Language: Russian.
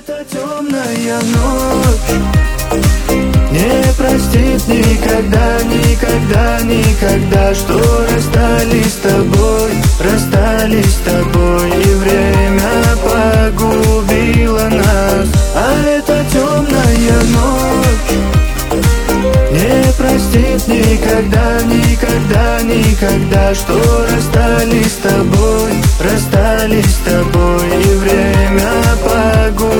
эта темная ночь не простит никогда, никогда, никогда, что расстались с тобой, и время погубило нас. А эта темная ночь не простит никогда, никогда, никогда, что расстались с тобой, и время погубило